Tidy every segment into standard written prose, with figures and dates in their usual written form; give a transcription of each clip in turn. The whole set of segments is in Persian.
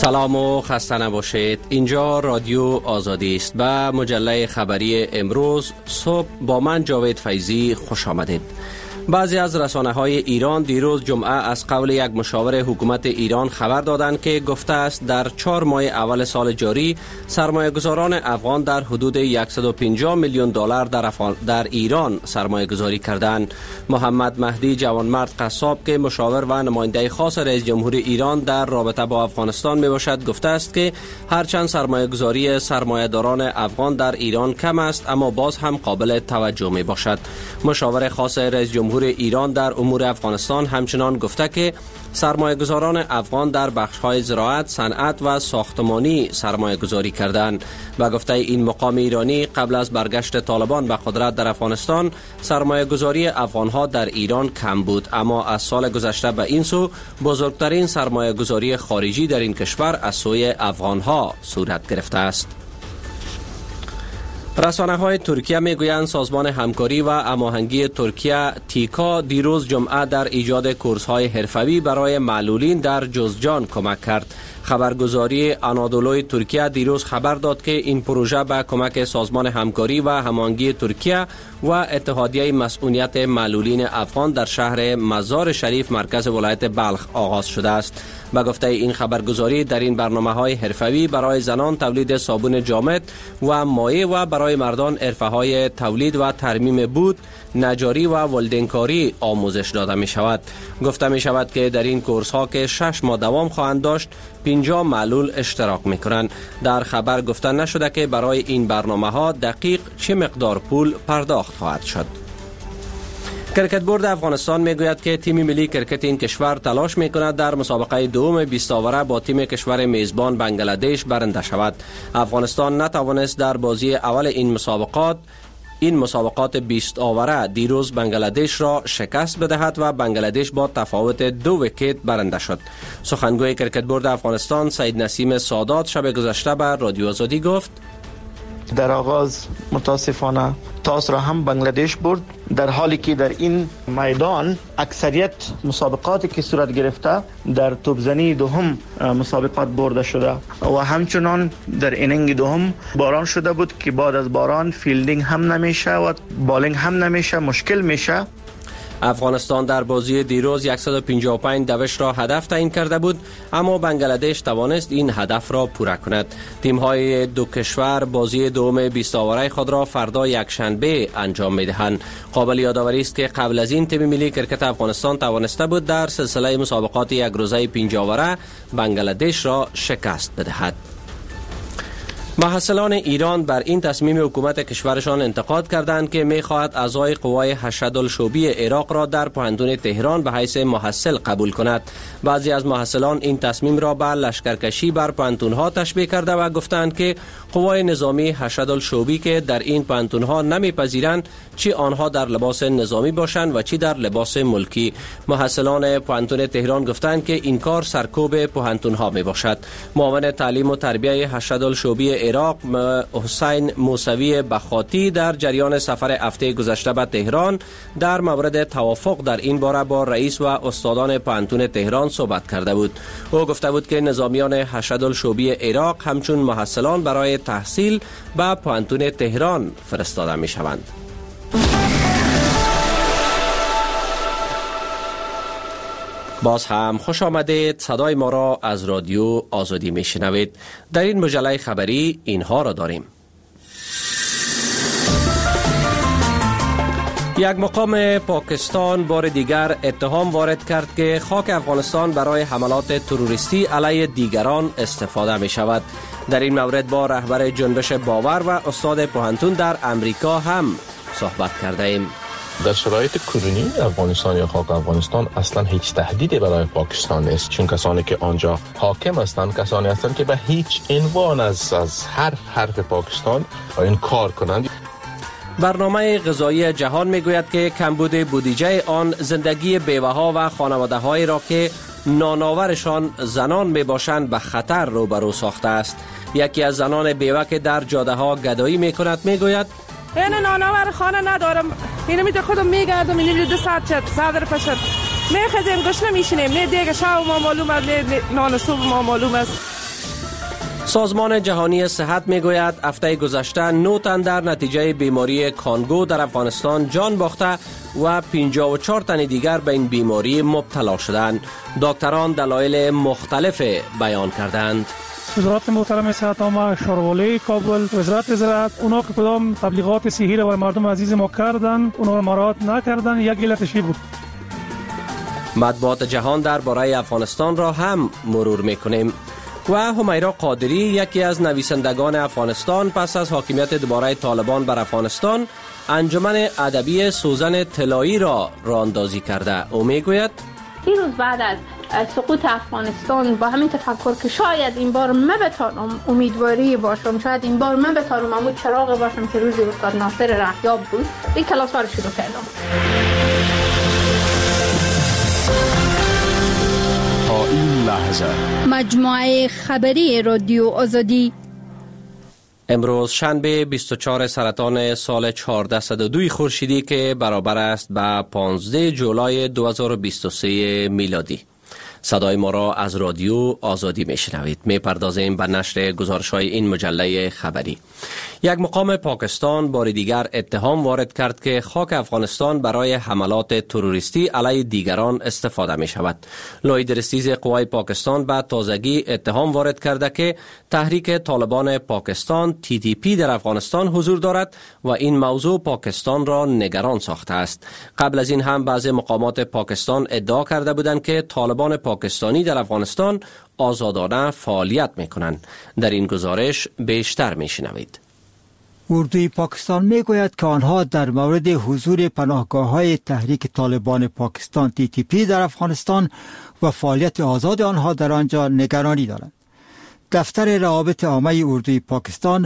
سلام و خسته نباشید. اینجا رادیو آزادی است. به مجله خبری امروز صبح با من جاوید فیضی خوش آمدید. بعضی از رسانه‌های ایران دیروز جمعه از قول یک مشاور حکومت ایران خبر دادند که گفته است در 4 ماه اول سال جاری سرمایه‌گذاران افغان در حدود 150 میلیون دلار در ایران سرمایه‌گذاری کردند. محمد مهدی جوانمرد قصاب که مشاور و نماینده خاص رئیس جمهور ایران در رابطه با افغانستان میباشد گفته است که هرچند سرمایه‌گذاری سرمایه‌داران افغان در ایران کم است اما باز هم قابل توجه میباشد. مشاور خاص رئیس جمهور ایران در امور افغانستان همچنان گفته که سرمایه‌گذاران افغان در بخش‌های زراعت، صنعت و ساختمانی سرمایه‌گذاری کردند. و گفته این مقام ایرانی قبل از برگشت طالبان به قدرت در افغانستان سرمایه‌گذاری افغان‌ها در ایران کم بود، اما از سال گذشته به این سو بزرگترین سرمایه‌گذاری خارجی در این کشور از سوی افغان‌ها صورت گرفته است. رسانه‌های ترکیه میگویند سازمان همکاری و هماهنگی ترکیه تیکا دیروز جمعه در ایجاد کورس‌های حرفه‌ای برای معلولین در جوزجان کمک کرد. خبرگزاری آنادولوی ترکیه دیروز خبر داد که این پروژه به کمک سازمان همکاری و هماهنگی ترکیه و اتحادیه مسئولیت معلولین افغان در شهر مزار شریف مرکز ولایت بلخ آغاز شده است. به گفته این خبرگزاری در این برنامه‌های حرفه‌ای برای زنان تولید صابون جامد و مایع و برای مردان حرفه‌های تولید و ترمیم بود، نجاری و ولدینکاری آموزش داده می شود. گفته می شود که در این کورس ها که 6 ماه دوام خواهند داشت 50 معلول اشتراک می کنند. در خبر گفته نشده که برای این برنامه ها دقیق چه مقدار پول پرداخت خواهد شد. کرکت بورد افغانستان میگوید که تیم ملی کرکت این کشور تلاش میکند در مسابقه دوم 20 آوره با تیم کشور میزبان بنگلادش برنده شود. افغانستان نتوانست در بازی اول این مسابقات 20 آوره دیروز بنگلادش را شکست بدهد و بنگلادش با تفاوت 2 ویکت برنده شد. سخنگوی کرکت بورد افغانستان سید نسیم سادات شب گذشته به رادیو آزادی گفت: در آغاز متاسفانه تاس را هم بنگلادش برد، در حالی که در این میدان اکثریت مسابقاتی که صورت گرفته در توپزنی دوم مسابقات برده شده و همچنان در اینینگ دوم باران شده بود که بعد از باران فیلدینگ هم نمیشه و بالینگ هم نمیشه، مشکل میشه. افغانستان در بازی دیروز 155 دوش را هدف تعیین کرده بود اما بنگلادش توانست این هدف را پوره کند. تیم‌های دو کشور بازی دوم 20 آوره خود را فردا یکشنبه انجام می‌دهند. قابل یادآوری است که قبل از این تیم ملی کرکت افغانستان توانسته بود در سلسله مسابقات یک روزه 5 آوره بنگلادش را شکست بدهد. محصلان ایران بر این تصمیم حکومت کشورشان انتقاد کردند که می‌خواهد اعضای قوای هشت‌الشعبی عراق را در پوهنتون تهران به حیث محصل قبول کند. بعضی از محصلان این تصمیم را به لشکرکشی بر پوهنتون‌ها تشبیه کرده و گفتند که قوای نظامی هشت‌الشعبی که در این پوهنتون‌ها نمی‌پذیرند چی آنها در لباس نظامی باشند و چی در لباس ملکی. محصلان پوهنتون تهران گفتند که این کار سرکوب پوهنتون‌ها میباشد. معاون تعلیم و تربیت هشت‌الشعبی عراق حسین موسوی بخاطی در جریان سفر هفته گذشته به تهران در مورد توافق در این باره با رئیس و استادان پوهنتون تهران صحبت کرده بود. او گفته بود که نظامیان هشت‌الشعبی عراق همچون محصلان برای تحصیل به پوهنتون تهران فرستاده می شوند. باز هم خوش آمدید. صدای ما را از رادیو آزادی می شنوید. در این مجله خبری اینها را داریم. یک مقام پاکستان بار دیگر اتهام وارد کرد که خاک افغانستان برای حملات تروریستی علیه دیگران استفاده می شود. در این مورد با رهبر جنبش باور و استاد پوهنتون در امریکا هم صحبت کرده ایم. در شرایط کنونی افغانستان یا خاک افغانستان اصلا هیچ تهدیدی برای پاکستان نیست، چون کسانی که آنجا حاکم هستند کسانی هستند که به هیچ عنوان از حرف پاکستان این کار کنند. برنامه غذایی جهان میگوید که کمبود بودجه آن زندگی بیوه‌ها و خانواده‌هایی را که نانآورشان زنان میباشند به خطر روبرو ساخته است. یکی از زنان بیوه که در جاده‌ها گدایی میکند میگوید: این نانآور خانه ندارم، اینو میده خودم میگردم، اینو 2 ساعت چت صدر پشت میخزیم گوش نمیشینیم، نه دیگه شب ما معلوم است، نه نان صبح ما معلوم است. سازمان جهانی صحت میگوید هفته گذشته 9 تن در نتیجه بیماری کانگو در افغانستان جان باخته و 54 تن دیگر به این بیماری مبتلا شدند. دکتران دلایل مختلف بیان کردند. وزارت محترم صحت عامه شاروالی کابل، وزارت زراعت، اونا که کدام تبلیغات صحی را برای مردم عزیز ما کردن، اونا را مراعات نکردن، یک علتش بود. مطبوعات جهان درباره افغانستان را هم مرور میکنیم. و همیرا قادری، یکی از نویسندگان افغانستان، پس از حاکمیت دوباره طالبان بر افغانستان انجمن ادبی سوزن طلایی را راهاندازی کرده. او میگوید این روز بعد از سقوط افغانستان با همین تفکر که شاید این بار من بتانم امیدواری باشم، شاید این بار من بتانم همون چراغ باشم که روزی استاد ناصر رهیاب بود، این کلاس ها رو شروع کردم. تا این لحظه مجموعه خبری رادیو آزادی. امروز شنبه 24 سرطان سال 1402 خورشیدی که برابر است با 15 جولای 2023 میلادی. صدای ما را از رادیو آزادی میشنوید. میپردازیم به نشر گزارش‌های این مجله خبری. یک مقام پاکستان بار دیگر اتهام وارد کرد که خاک افغانستان برای حملات تروریستی علیه دیگران استفاده می شود. لوی درستیز قوای پاکستان به تازگی اتهام وارد کرده که تحریک طالبان پاکستان TTP در افغانستان حضور دارد و این موضوع پاکستان را نگران ساخته است. قبل از این هم بعضی مقامات پاکستان ادعا کرده بودند که طالبان پاکستانی در افغانستان آزادانه فعالیت می کنند. در این گزارش بیشتر می شنوید. اردوی پاکستان می گوید که آنها در مورد حضور پناهگاه‌های تحریک طالبان پاکستان TTP در افغانستان و فعالیت آزاد آنها در آنجا نگرانی دارند. دفتر روابط عامه اردوی پاکستان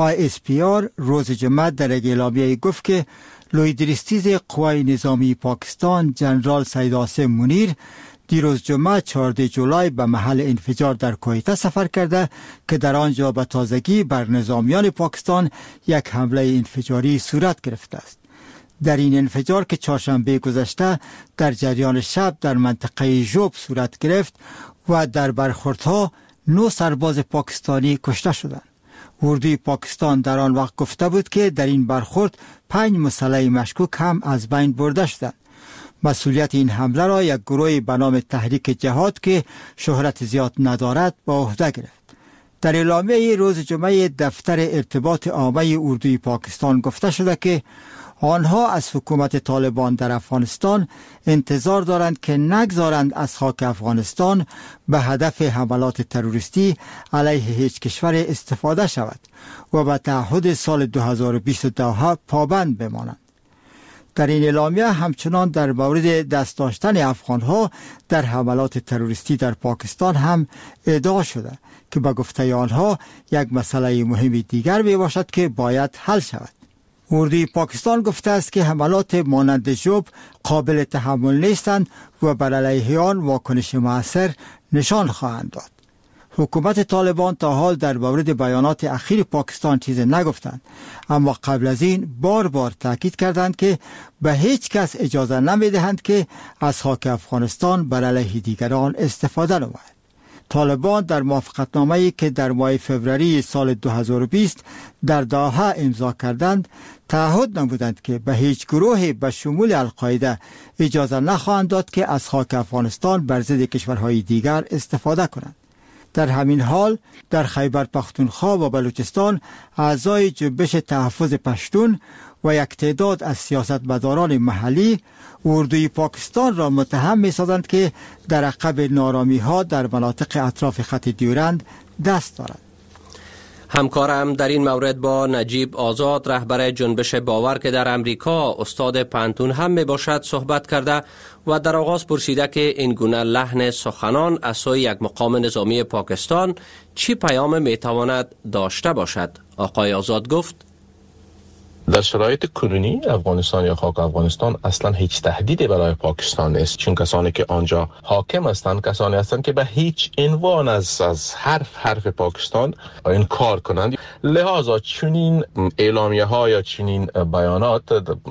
ISPR روز جمعه در یک اعلامیه گفت که لوی درستیز قوای نظامی پاکستان جنرال سید عاصم منیر دیروز جمعه 14 جولای به محل انفجار در کویته سفر کرده که در آنجا به تازگی بر نظامیان پاکستان یک حمله انفجاری صورت گرفته است. در این انفجار که چهارشنبه گذشته در جریان شب در منطقه ژوب صورت گرفت و در برخوردها 9 سرباز پاکستانی کشته شدند. اردوی پاکستان در آن وقت گفته بود که در این برخورد 5 مسلح مشکوک هم از بین برده شدند. مسئولیت این حمله را یک گروه به نام تحریک جهاد که شهرت زیاد ندارد به عهده گرفت. در اعلامیه روز جمعه دفتر ارتباط عامه اردوی پاکستان گفته شده که آنها از حکومت طالبان در افغانستان انتظار دارند که نگذارند از خاک افغانستان به هدف حملات تروریستی علیه هیچ کشور استفاده شود و به تعهد سال 2022 پابند بمانند. در این اعلامیه همچنان در مورد دست داشتن افغانها در حملات تروریستی در پاکستان هم ادعا شده که به گفته آنها یک مسئله مهم دیگر می باشد که باید حل شود. اردوی پاکستان گفته است که حملات مانند ژوب قابل تحمل نیستند و بر علیه آن واکنش مؤثر نشان خواهند داد. حکومت طالبان تا حال در مورد بیانات اخیر پاکستان چیز نگفتند، اما قبل از این بار بار تاکید کردند که به هیچ کس اجازه نمیدهند که از خاک افغانستان بر علیه دیگران استفاده نماید. طالبان در موافقتنامه‌ای که در ماه فوریه سال 2020 در دوحه امضا کردند تعهد نمودند که به هیچ گروهی به شمول القاعده اجازه نخواهند داد که از خاک افغانستان بر ضد کشورهای دیگر استفاده کنند. در همین حال در خیبر پختونخوا و بلوچستان اعضای جنبش تحفظ پشتون و یک تعداد از سیاستمداران محلی اردوی پاکستان را متهم می‌سازند که در عقب نارامی‌ها در مناطق اطراف خط دیورند دست دارد. همکارم در این مورد با نجیب آزاد رهبر جنبش باور که در امریکا استاد پانتون هم می باشد صحبت کرده و در آغاز پرسیده که این گونه لحن سخنان از سوی یک مقام نظامی پاکستان چی پیام می تواند داشته باشد. آقای آزاد گفت در شرایط کنونی افغانستان یا خاک افغانستان اصلا هیچ تهدیدی برای پاکستان نیست، چون کسانی که آنجا حاکم هستند کسانی هستند که به هیچ عنوان از حرف پاکستان انکار کنند. لذا چنین اعلامیه ها یا چنین بیانات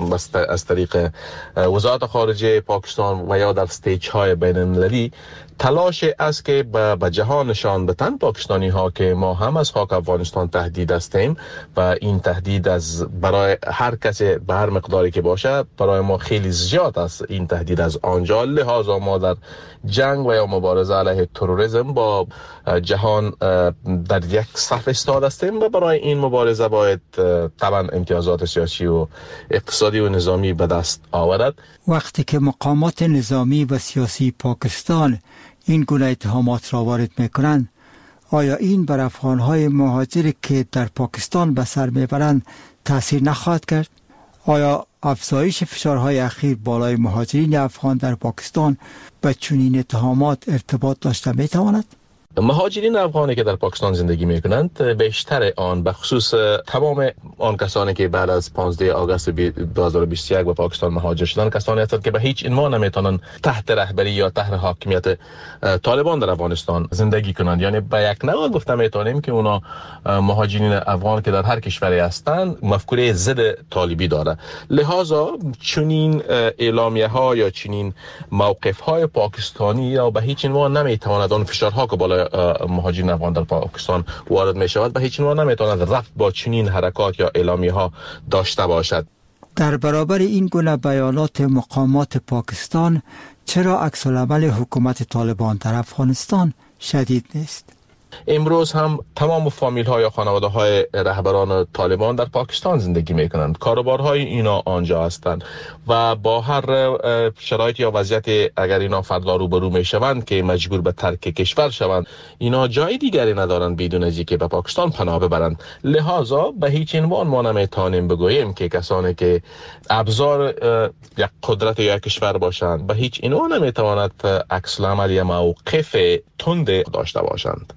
از طریق وزارت خارجه پاکستان و یا در استیج های بین المللی تلاش است که به جهان نشان بدن پاکستانی ها که ما هم از خاک افغانستان تهدید هستیم و این تهدید از برای هر کسی به هر مقداری که باشه برای ما خیلی زیاد است این تهدید از آنجا. لذا ما در جنگ و یا مبارزه علیه تروریسم با جهان در یک صف ایستاده هستیم و برای این مبارزه باید طبعا امتیازات سیاسی و اقتصادی و نظامی به دست آورد. وقتی که مقامات نظامی و سیاسی پاکستان این گونه اتهامات را وارد میکنند، آیا این بر افغانهای مهاجری که در پاکستان به سر میبرند تأثیر نخواهد کرد؟ آیا افزایش فشارهای اخیر بالای مهاجرین افغان در پاکستان به چنین اتهامات ارتباط داشته میتواند؟ مهاجرین افغانی که در پاکستان زندگی میکنند بیشتر آن به خصوص تمام آن کسانی که بعد از 15 آگوست 2021 به پاکستان مهاجر شدند کسانی هستند که به هیچ عنوان نمیتونن تحت رهبری یا تحت حاکمیت طالبان در افغانستان زندگی کنند. یعنی به یک نوع گفته میتونیم که اونا مهاجرین افغان که در هر کشوری هستند مفکوره ضد طالبی داره. لذا چنین اعلامیه ها یا چنین موقف های پاکستانی یا به هیچ عنوان نمیتواند اون فشارها که بالای مهاجرین افغان در پاکستان وارد می شود به هیچ عنوان نمیتواند رفت با چنین حرکات یا اعلامیه ها داشته باشد. در برابر این گونه بیانات مقامات پاکستان چرا عکس العمل حکومت طالبان در افغانستان شدید نیست؟ امروز هم تمام فامیل ها یا خانواده های رهبران طالبان در پاکستان زندگی می کنند. کاروبارهای اینا آنجا هستند و با هر شرایط یا وضعیت اگر اینا فردا روبرو می شوند که مجبور به ترک کشور شوند اینا جای دیگری ندارند بدون از اینکه به پاکستان پناه ببرند. لذا به هیچ عنوان ما نمیتونیم بگوییم که کسانی که ابزار یک قدرت یا یک کشور باشند به هیچ عنوان نمیتواند عکس العمل یا موقف تند داشته باشند.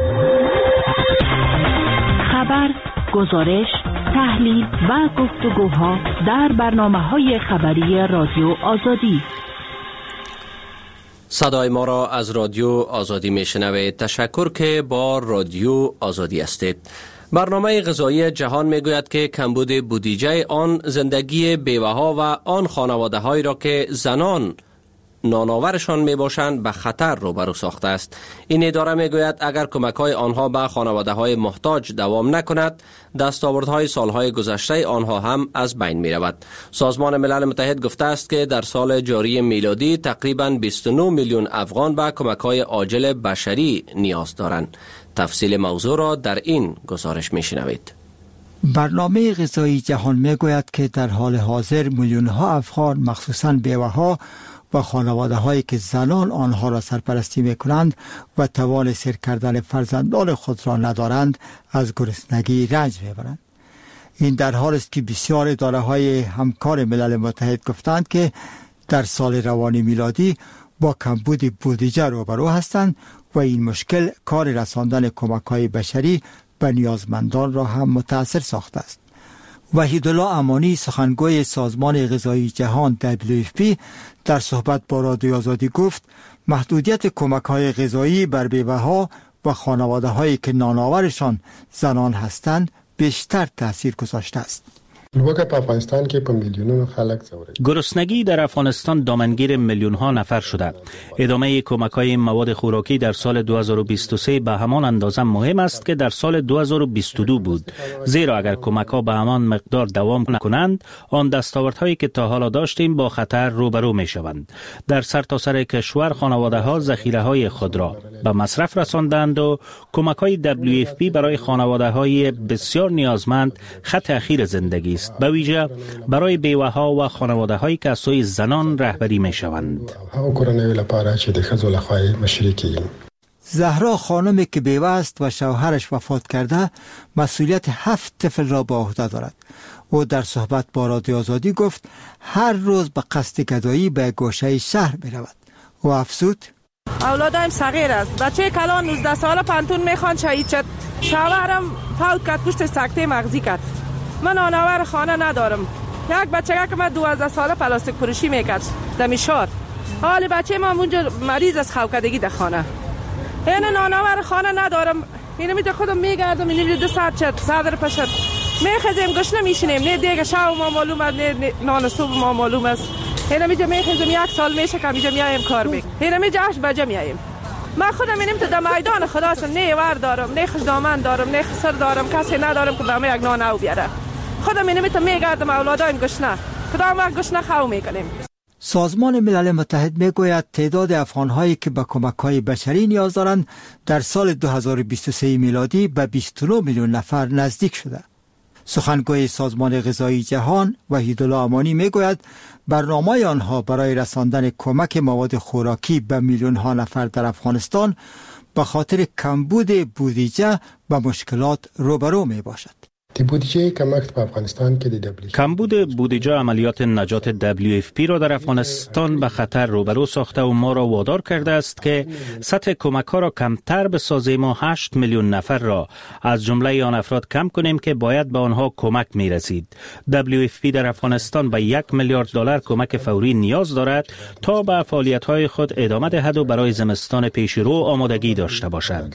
خبر، گزارش، تحلیل و گفتگوها در برنامه‌های خبری رادیو آزادی. صدای ما را از رادیو آزادی میشنوید. تشکر که با رادیو آزادی هستید. برنامه غذایی جهان میگوید که کمبود بودجه آن زندگی بیوه‌ها و آن خانواده‌هایی را که زنان نانآورشان می باشند به خطر روبرو ساخته است. این اداره می گوید اگر کمک‌های آنها به خانواده‌های محتاج دوام نکند، دستاوردهای سالهای گذشته آنها هم از بین می رود. سازمان ملل متحد گفته است که در سال جاری میلادی تقریباً 29 میلیون افغان به کمک‌های عاجل بشری نیاز دارند. تفصیل موضوع را در این گزارش می شنوید. برنامه غذایی جهان می گوید که در حال حاضر میلیون‌ها افغان مخصوصاً بیوه‌ها و خانواده هایی که زنان آنها را سرپرستی می کنند و توان سیر کردن فرزندان خود را ندارند از گرسنگی رنج می برند. این در حال است که بسیار اداره های همکار ملل متحد گفتند که در سال روانی میلادی با کمبود بودجه روبرو هستند و این مشکل کار رساندن کمک های بشری به نیازمندان را هم متاثر ساخته است. وحیدالله امانی سخنگوی سازمان غذایی جهان WFP در صحبت با رادیو آزادی گفت محدودیت کمک‌های غذایی بر بیوه‌ها و خانواده‌هایی که نانآورشان زنان هستند بیشتر تاثیر گذاشته است. گرسنگی در افغانستان دامنگیر میلیون ها نفر شده. ادامه کمک های مواد خوراکی در سال 2023 به همان اندازه مهم است که در سال 2022 بود، زیرا اگر کمک ها به همان مقدار دوام کنند آن دستاوردهایی که تا حالا داشتیم با خطر روبرو می شوند. در سرتاسر کشور خانواده ها ذخیره های خود را به مصرف رساندند و کمک های WFP برای خانواده های بسیار نیازمند خط اخیر زندگی است، به ویژه برای بیوه‌ها و خانواده‌هایی که از سوی زنان رهبری می‌شوند. زهرا خانمی که بیوه است و شوهرش وفات کرده مسئولیت 7 طفل را به عهده دارد. او در صحبت با رادیو آزادی گفت هر روز به قصد گدایی به گوشه شهر می‌رود. و افزود اولادم صغیر است. بچه کلان 19 ساله پانتون میخوان شهید شد. شوهرم فوت کرد، پشت سکته مغزی کرد. من نانآور خانه ندارم. یک بچه که من 12 ساله پلاستیک فروشی میکرد دمی شار. حالی بچه ما اونجا مریض از خوکدگی در خانه. این نانآور خانه ندارم. اینو میتونم خودم میگردم اینو 2 ساعت چت صدر پشت میخزیم گشنه میشینیم. نه دیگه شب ما معلوم است، نه نان صبح ما معلوم است. اینو میتونم میخزیم 1 سال میشه که اینجا میایم کار میکنیم. اینو میتونم 8 بجه میایم. من خودم اینم تو در میدان خدا است، نه ور دارم، نه خدامن دارم، نه خسر دارم، کسی ندارم که به من یک نان او بیاره. خودم اینم تو میگردم اولادایم گشنه. کدام وقت گشنه خو میکنیم. سازمان ملل متحد میگوید تعداد افغان‌هایی که به کمک‌های بشری نیاز دارند در سال 2023 میلادی به 29 میلیون نفر نزدیک شده. سخنگوی سازمان غذایی جهان وحیدالله امانی میگوید برنامه آنها برای رساندن کمک مواد خوراکی به میلیون‌ها نفر در افغانستان به خاطر کمبود بودجه به مشکلات روبرو می باشد. کمبود بودجه عملیات نجات WFP را در افغانستان به خطر روبرو ساخته و ما را وادار کرده است که سطح کمک ها را کمتر بسازیم و 8 میلیون نفر را از جمله آن افراد کم کنیم که باید به آنها کمک می رسید. WFP در افغانستان به 1 میلیارد دلار کمک فوری نیاز دارد تا به فعالیت های خود ادامه دهد و برای زمستان پیش رو آمادگی داشته باشد.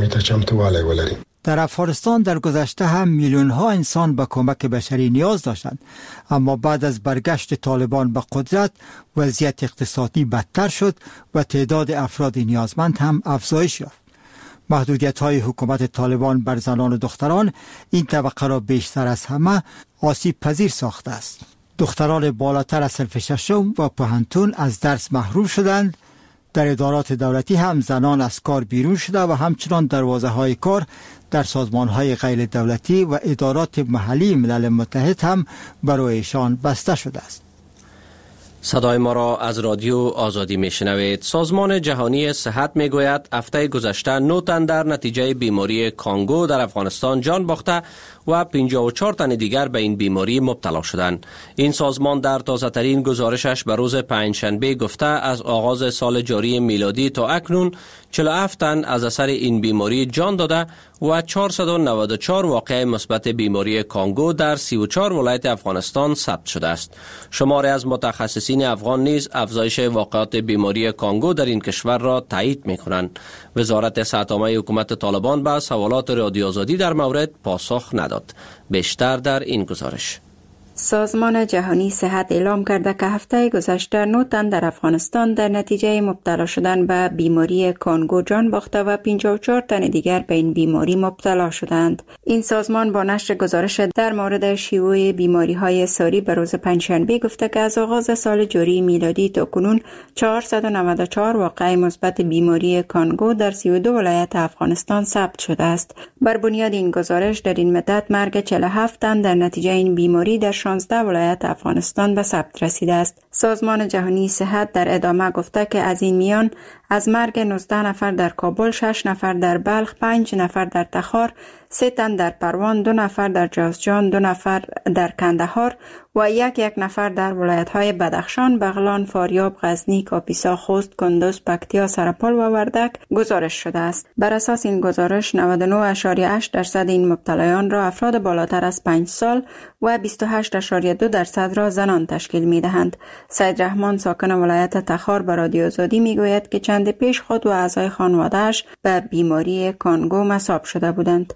در افغانستان در گذشته هم میلیون‌ها انسان به کمک بشری نیاز داشتند، اما بعد از برگشت طالبان به قدرت وضعیت اقتصادی بدتر شد و تعداد افراد نیازمند هم افزایش یافت. محدودیت‌های حکومت طالبان بر زنان و دختران این طبقه را بیشتر از همه آسیب پذیر ساخته است. دختران بالاتر از صنف ششم و پوهنتون از درس محروم شدند. در ادارات دولتی هم زنان از کار بیرون شده و همچنان دروازه‌های کار در سازمان‌های غیر دولتی و ادارات محلی ملل متحد هم برایشان بسته شده است. صدای ما را از رادیو آزادی میشنوید. سازمان جهانی صحت میگوید هفته گذشته 9 تن در نتیجه بیماری کانگو در افغانستان جان باخته و 54 تن دیگر به این بیماری مبتلا شدند. این سازمان در تازه ترین گزارشش به روز پنجشنبه گفته از آغاز سال جاری میلادی تا اکنون 47 تن از اثر این بیماری جان داده و 494 واقعه مثبت بیماری کانگو در 34 ولایت افغانستان ثبت شده است. شماری از متخصصین افغان نیز افزایش واقعات بیماری کانگو در این کشور را تایید می‌کنند. وزارت صحت عامه حکومت طالبان به سوالات رادیو آزادی در مورد پاسخ نداد. بیشتر در این گزارش. سازمان جهانی صحت اعلام کرده که هفته گذشته 9 تن در افغانستان در نتیجه مبتلا شدن به بیماری کانگو جان باخته و 54 تن دیگر به این بیماری مبتلا شدند. این سازمان با نشر گزارش در مورد شیوع بیماری‌های ساری به روز پنجشنبه گفته که از آغاز سال جاری میلادی تا کنون 494 واقعه مثبت بیماری کانگو در 32 ولایت افغانستان ثبت شده است. بر بنیاد این گزارش در این مدت مرگ 47 تن در نتیجه این بیماری در 16 ولایت افغانستان به ثبت رسیده است. سازمان جهانی صحت در ادامه گفته که از این میان از مرگ 19 نفر در کابل، 6 نفر در بلخ، 5 نفر در تخار، 3 تن در پروان، 2 نفر در جوزجان، 2 نفر در کندهار و یک نفر در ولایت‌های بدخشان، بغلان، فاریاب، غزنی، کاپیسا، خوست، کندوز، پکتیا، سرپل و وردک گزارش شده است. بر اساس این گزارش 99.8% این مبتلایان را افراد بالاتر از 5 سال و 28.2% را زنان تشکیل می‌دهند. سید رحمان ساکن ولایت تخار به رادیو آزادی میگوید که چند پیش خود و اعضای خانواده‌اش به بیماری کانگو مصاب شده بودند.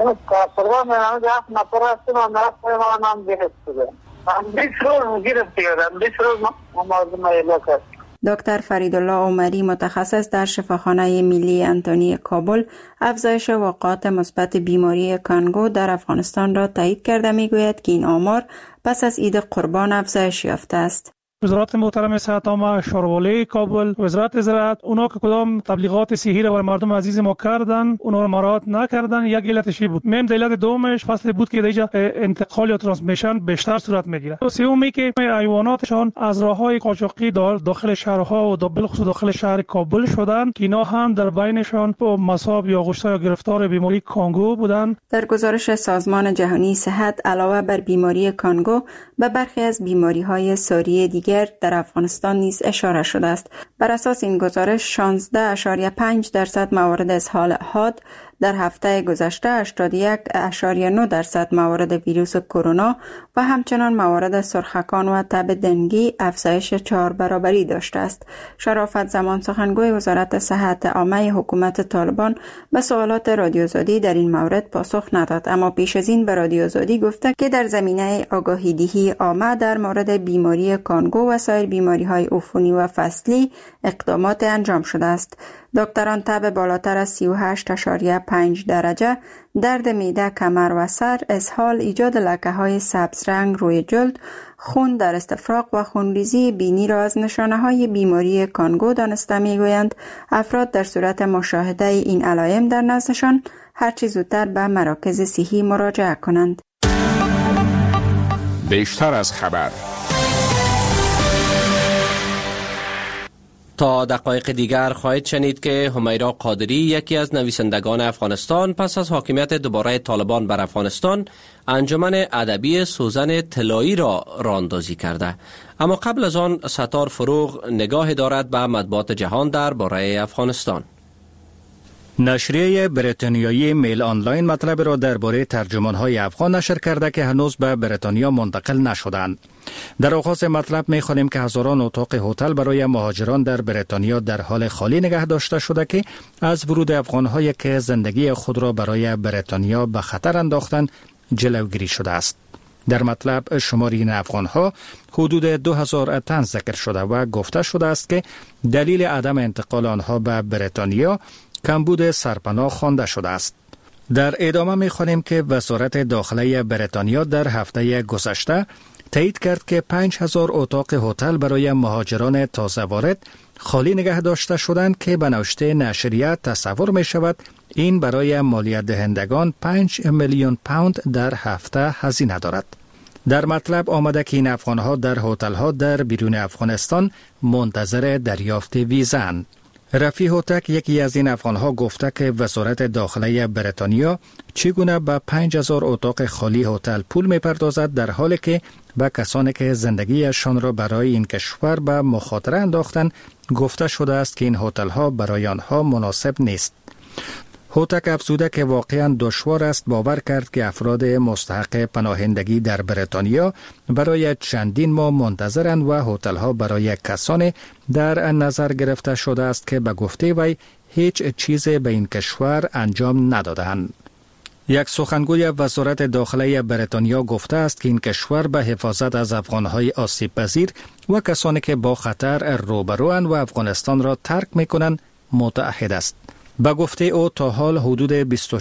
دکتر فریدالله عمری متخصص در شفاخانه ملی انتونی کابل افزایش واقعات مثبت بیماری کانگو در افغانستان را تایید کرده میگوید که این آمار پس از عید قربان افزایش یافته است. وزارت محترم صحت عامه شاروالی کابل، وزارت زراعت، اونا که کدام تبلیغات صحی را برای مردم عزیز ما کردن، اونا را مراعات نکردن. یک علتش بود. علت دومش فصل بود که دیگه انتقال یا ترانسمیشن بیشتر صورت میگیره. سومی که حیواناتشان از راههای قاچاقی داخل شهرها و بالخصوص داخل شهر کابل شدن که اینا هم در بینشان مصاب یا آغشته یا گرفتار بیماری کانگو بودن. در گزارش سازمان جهانی صحت علاوه بر بیماری کانگو به برخی از بیماری‌های ساری دیگر در افغانستان نیز اشاره شده است. بر اساس این گزارش 16.5% موارد اسهال حاد در هفته گذشته 81.9% موارد ویروس کرونا و همچنان موارد سرخکان و تب دنگی افزایش 4 برابری داشته است. شرافت زمان سخنگوی وزارت صحت عامه حکومت طالبان به سوالات رادیو آزادی در این مورد پاسخ نداد، اما پیش از این به رادیو آزادی گفته که در زمینه آگاهی دهی عامه در مورد بیماری کانگو و سایر بیماری‌های عفونی و فصلی اقدامات انجام شده است. دکتران تب بالاتر از 38.5 درجه، درد معده، کمر و سر، اسهال، ایجاد لکه‌های سبز رنگ روی جلد، خون در استفراغ و خونریزی بینی را از نشانه‌های بیماری کانگو دانسته می‌گویند. افراد در صورت مشاهده این علائم در نزدشان هرچی زودتر به مراکز صحی مراجعه کنند. بیشتر از خبر. تا دقایق دیگر خواهید شنید که حمیرا قادری، یکی از نویسندگان افغانستان، پس از حاکمیت دوباره طالبان بر افغانستان انجمن ادبی سوزن طلایی را راهاندازی کرده. اما قبل از آن ستار فروغ نگاه دارد به مطبوعات جهان درباره افغانستان. نشریه بریتانیایی میل آنلاین مطلب را درباره ترجمان‌های افغان نشر کرده که هنوز به بریتانیا منتقل نشدند. در آغاز مطلب می‌خوانیم که هزاران اتاق هتل برای مهاجران در بریتانیا در حال خالی نگه داشته شده که از ورود افغان‌هایی که زندگی خود را برای بریتانیا به خطر انداختند جلوگیری شده است. در مطلب شمار این افغان‌ها حدود 2000 تن ذکر شده و گفته شده است که دلیل عدم انتقال آنها به بریتانیا کمبود سرپناه خوانده شده است. در ادامه می‌خوانیم که وزارت داخلی بریتانیا در هفته گذشته تایید کرد که 5000 اتاق هتل برای مهاجران تازه وارد خالی نگه داشته شدند که به نوشته نشریه تصور می شود این برای مالیات دهندگان 5 میلیون پوند در هفته هزینه دارد. در مطلب آمده که این افغانها در هتل‌ها در بیرون افغانستان منتظر دریافت ویزاند. رفیع هوتک، یکی از این افغانها، گفته که وزارت داخلی بریتانیا چگونه به 5000 اتاق خالی هتل پول می‌پردازد در حالی که به کسانی که زندگیشان را برای این کشور به مخاطره انداختند گفته شده است که این هتل‌ها برای آنها مناسب نیست. هوتک افزوده که واقعاً دشوار است باور کرد که افراد مستحق پناهندگی در بریتانیا برای چندین ماه منتظرند و هتل‌ها برای کسانی در نظر گرفته شده است که به گفته وی هیچ چیزی به این کشور انجام ندادند. یک سخنگوی وزارت داخلی بریتانیا گفته است که این کشور به حفاظت از افغان‌های آسیب پذیر و کسانی که با خطر روبروند و افغانستان را ترک می‌کنند متعهد است. به گفته او تا حال حدود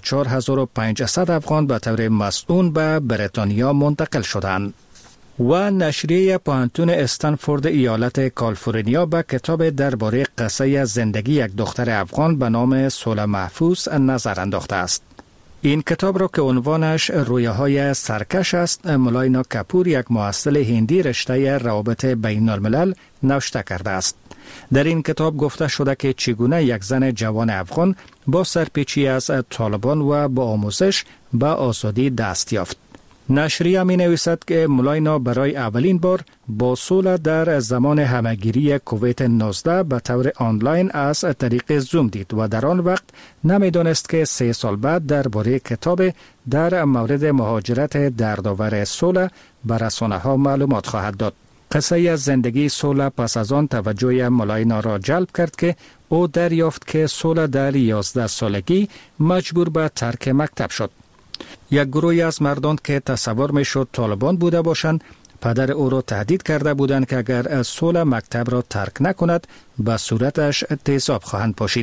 24500 افغان به طور مسئول به بریتانیا منتقل شدند. و نشریه پوهنتون استنفورد ایالت کالیفرنیا به کتاب درباره قصه زندگی یک دختر افغان به نام صلح محفوظ نظر انداخته است. این کتاب را که عنوانش رویاهای سرکش است، مولاینا کپور، یک محصل هندی رشته روابط بین الملل، نوشته کرده است. در این کتاب گفته شده که چگونه یک زن جوان افغان با سرپیچی از طالبان و با آموزش به آزادی دست یافت. نشریه می نویسد که مولاینا برای اولین بار با صلح در زمان همهگیری کووید 19 به طور آنلاین از طریق زوم دید و در آن وقت نمی دانست که 3 سال بعد درباره کتاب در مورد مهاجرت دردآور صلح به رسانه‌ها معلومات خواهد داد. قصه از زندگی صلح پس از آن توجه مولاینا را جلب کرد که او دریافت که صلح در 11 سالگی مجبور به ترک مکتب شد. یک گروهی از مردان که تصور میشد طالبان بوده باشند پدر او را تهدید کرده بودند که اگر از صلح مکتب را ترک نکند به صورتش تیزاب خواهند پاشید.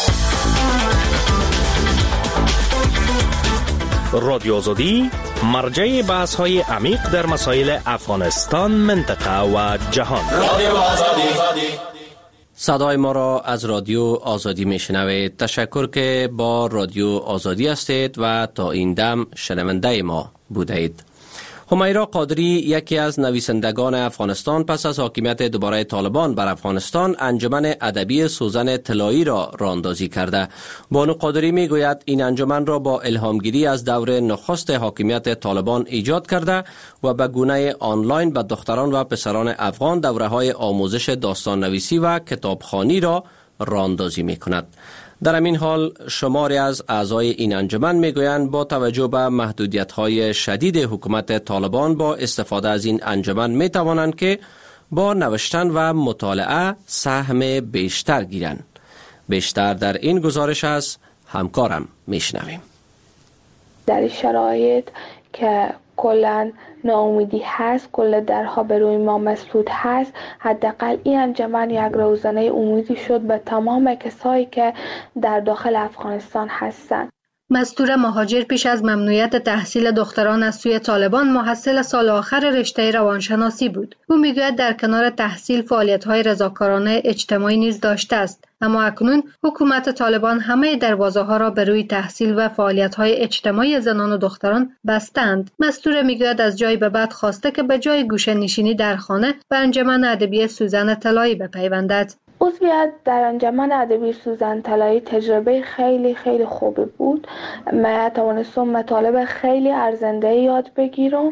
رادیو آزادی مرجع بحث های عمیق در مسائل افغانستان، منطقه و جهان. رادیو آزادی. صدای ما را از رادیو آزادی میشنوید. تشکر که با رادیو آزادی هستید و تا این دم شنونده ما بوده اید. حمیرا قادری، یکی از نویسندگان افغانستان، پس از حاکمیت دوباره طالبان بر افغانستان انجمن ادبی سوزن طلایی را راهاندازی کرده. بانو قادری میگوید این انجمن را با الهامگیری از دور نخست حاکمیت طالبان ایجاد کرده و به گونه آنلاین به دختران و پسران افغان دوره‌های آموزش داستان نویسی و کتابخوانی را راهاندازی می‌کند. در همین حال شماری از اعضای این انجمن میگویند با توجه به محدودیت‌های شدید حکومت طالبان با استفاده از این انجمن میتوانند که با نوشتن و مطالعه سهم بیشتر گیرند. بیشتر در این گزارش از همکارم میشنویم. در شرایط که کلا ناامیدی هست، کل درها به روی ما مسدود هست، حداقل این انجمن یک روزنه امیدی شد به تمام کسایی که در داخل افغانستان هستند. مستور مهاجر پیش از ممنوعیت تحصیل دختران از سوی طالبان محصل سال آخر رشته روانشناسی بود. او میگوید در کنار تحصیل فعالیت‌های رضاکارانه اجتماعی نیز داشته است، اما اکنون حکومت طالبان همه دروازه‌ها را به روی تحصیل و فعالیت‌های اجتماعی زنان و دختران بستند. مستور میگوید از جایی به بعد خواسته که به جای گوشه‌نشینی در خانه به انجمن ادبی سوزن طلایی بپیوندد. عضویت در انجمن ادبی سوزن طلایی تجربه خیلی خیلی خوبی بود. من توانستم مطالب خیلی ارزنده یاد بگیرم،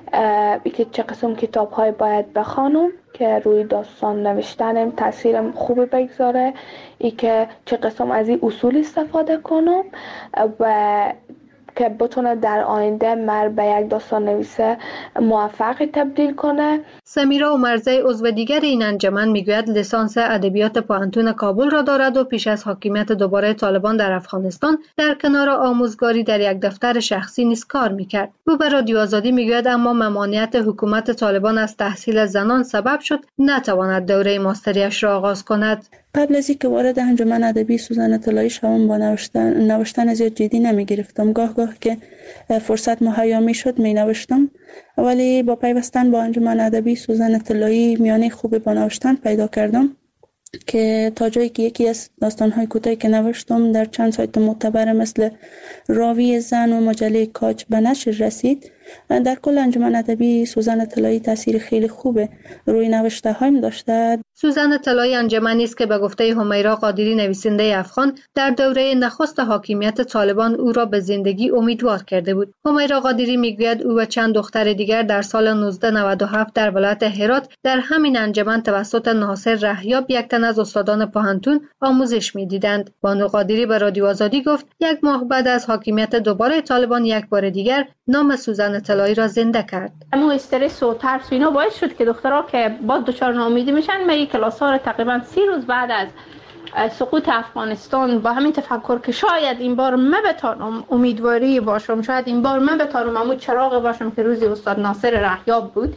که چه قسم کتاب های باید بخوانم که روی داستان نوشتنم تاثیر خوبی بگذاره، که چه قسم از این اصول استفاده کنم و که بتونه در آینده مر به یک داستان نویسه موفق تبدیل کنه. سمیرا عمرزی عضو دیگر این انجمن میگوید لیسانس ادبیات پوهنتون کابل را دارد و پیش از حاکمیت دوباره طالبان در افغانستان در کنار آموزگاری در یک دفتر شخصی نیز کار میکرد. او به رادیو آزادی میگوید اما ممانعت حکومت طالبان از تحصیل زنان سبب شد نتواند دوره ماستریش را آغاز کند. قبل از اینکه وارد انجمن ادبی سوزن طلایی شوم با نوشتن زیاد جدی نمی گرفتم. گاه که فرصت مهیا می شد می نوشتم، ولی با پیوستن با انجمن ادبی سوزن طلایی میانه خوبی با نوشتن پیدا کردم که تا جایی که یکی از داستان‌های کوتاهی که نوشتم در چند سایت معتبر مثل راوی زن و مجله کاج به نشر رسید. در کل انجمن ادبی سوزن طلایی تاثیر خیلی خوبه روی نوشته هایم داشته. سوزن طلایی انجمنی است که به گفته همیرا قادری نویسنده افغان در دوره نخست حاکمیت طالبان او را به زندگی امیدوار کرده بود. همیرا قادری میگوید او و چند دختر دیگر در سال 1997 در ولایت هرات در همین انجمن توسط ناصر رهیاب یک تن از استادان پوهنتون آموزش میدیدند. بانو قادری به رادیو آزادی گفت یک ماه بعد از حاکمیت دوباره طالبان یک بار دیگر نام سوزن طلایی را زنده کرد. اما استرس و ترس و اینا باعث شد که دخترها که باز دچار ناامیدی میشن. من کلاس ها رو تقریبا 30 روز بعد از سقوط افغانستان با همین تفکر که شاید این بار من بتانم امیدواری باشم، شاید این بار من بتانم عمود چراغ باشم که روزی استاد ناصر رهیاب بود،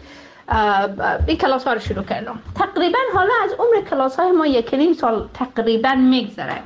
این کلاس ها رو شروع کردم. تقریبا حالا از عمر کلاس های ما 1.5 سال تقریبا میگذره.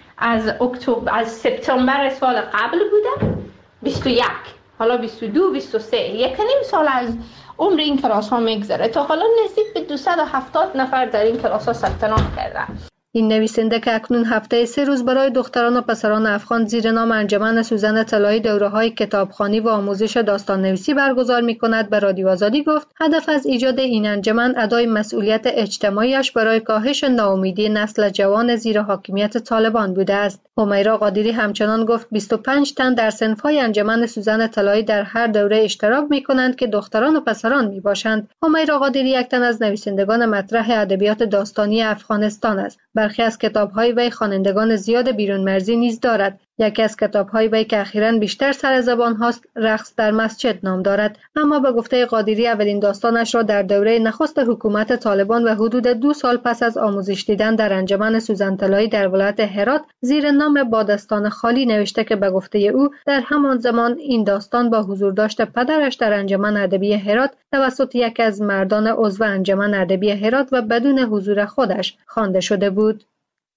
از سپتامبر سال قبل بوده 21، حالا 22 23، 1.5 سال از عمر این کلاس ها میگذره. تا حالا نزدیک به 270 نفر در این کلاس ها ثبت نام کردن. این نویسنده که اکنون هفته 3 روز برای دختران و پسران افغان زیر نام انجمن سوزن طلایی دوره‌های کتابخوانی و آموزش داستان نویسی برگزار می‌کند به رادیو آزادی گفت هدف از ایجاد این انجمن ادای مسئولیت اجتماعیش برای کاهش ناامیدی نسل جوان زیر حاکمیت طالبان بوده است. همیرا قادری همچنان گفت 25 تن در صنف‌های انجمن سوزن طلایی در هر دوره اشتراک می‌کنند که دختران و پسران میباشند. همیرا قادری یک تن از نویسندگان مطرح ادبیات داستانی افغانستان است. برخی از کتاب‌های وی خوانندگان زیاد بیرون مرزی نیز دارد. یکی از کتاب‌های وی که اخیراً بیشتر سر زبان هاست رقص در مسجد نام دارد، اما به گفته قادری اولین داستانش را در دوره نخست حکومت طالبان و حدود 2 سال پس از آموزش دیدن در انجمن سوزن طلایی در ولایت هرات زیر نام بادستان خالی نوشته که به گفته او در همان زمان این داستان با حضور داشته پدرش در انجمن ادبی هرات توسط یکی از مردان عضو انجمن ادبی هرات و بدون حضور خودش خوانده شده بود.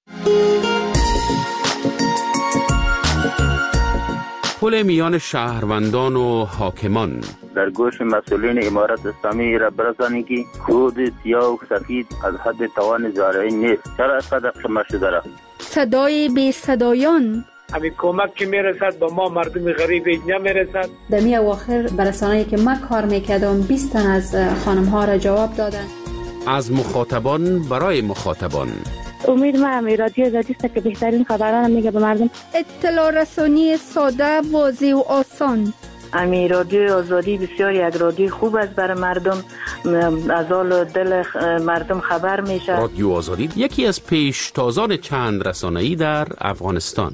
پل میان شهروندان و حاکمان در گوش مسئولین امارت اسلامی را برسانید که خود سیاه و سفید از حد توان زارعی نیست. چرا اینقدر خمه شده را؟ صدای بی صدایان همین کمک که میرسد با ما مردم غریب نمیرسد. در می اواخر برسانه‌ای که من کار میکردم 20 تن از خانم ها را جواب دادن. از مخاطبان برای مخاطبان. امید من رادیو آزادی است که بهترین خبران میگه به مردم. اطلاع رسانی ساده، واضح و آسان. امی رادیو آزادی بسیار یک رادیو خوب است برای مردم، از حال دل مردم خبر میشه. رادیو آزادی یکی از پیشتازان چند رسانه‌ای در افغانستان.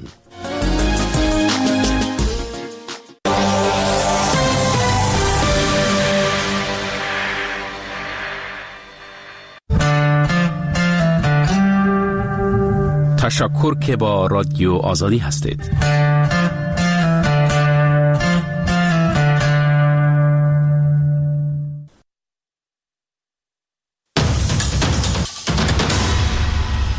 تشکر که با رادیو آزادی هستید.